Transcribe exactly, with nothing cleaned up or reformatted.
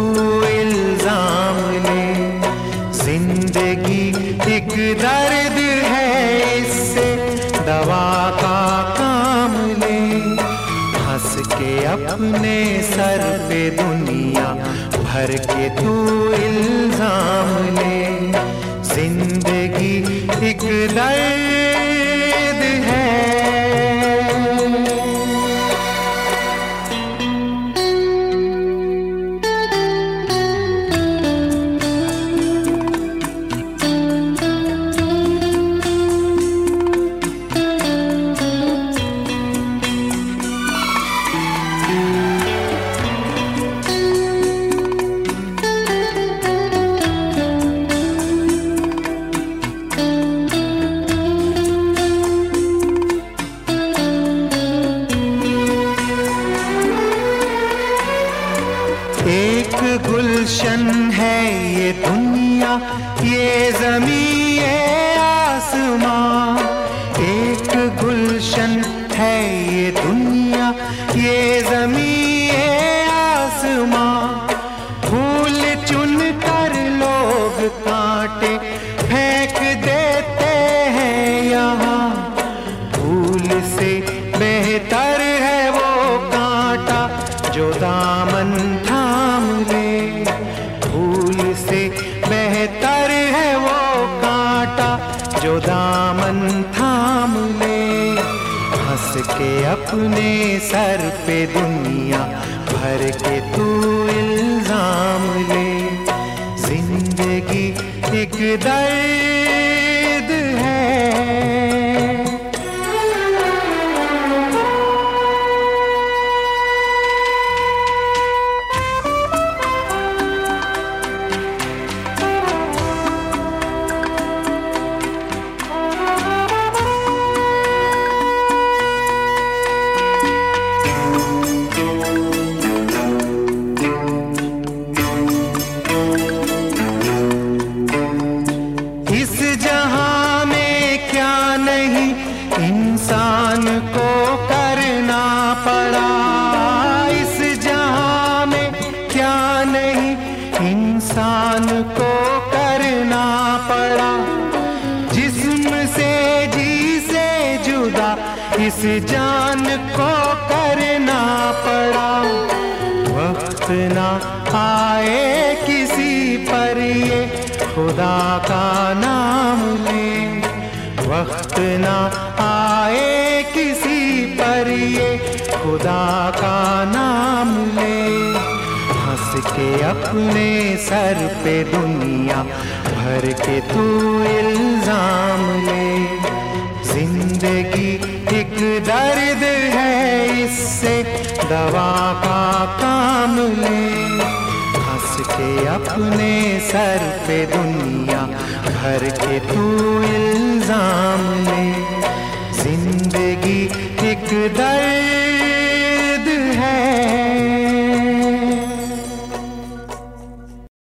इल्जाम ले। जिंदगी एक दर्द है, इससे दवा का काम ले। हंस के अपने सर पे दुनिया भर के तू इल्जाम ले। जिंदगी एक दर्द है। एक गुलशन है ये दुनिया, ये ज़मीं ये आसमां। एक गुलशन है ये दुनिया, ये ज़मीं ये आसमां। फूल चुन कर लोग कांटे फेंक देते हैं यहाँ। फूल से बेहतर है वो कांटा जो दामन थाम ले। फूल से बेहतर है वो कांटा जो दामन थाम ले। हंस के अपने सर पे दुनिया भर के तू इल्जाम ले। जिंदगी एक दर्द है। इंसान को करना पड़ा, इस जहां में क्या नहीं इंसान को करना पड़ा। जिस्म से जी से जुदा इस जान को करना पड़ा। वक्त ना आए किसी पर ये खुदा का नाम ले। वक्त ना आए किसी पर ये खुदा का नाम ले। हंस के अपने सर पे दुनिया भर के तू इल्जाम ले। जिंदगी एक दर्द है, इससे दवा का काम ले। हंस के अपने सर पे दुनिया भर के तू इल्जाम ले। जिंदगी एक दर्द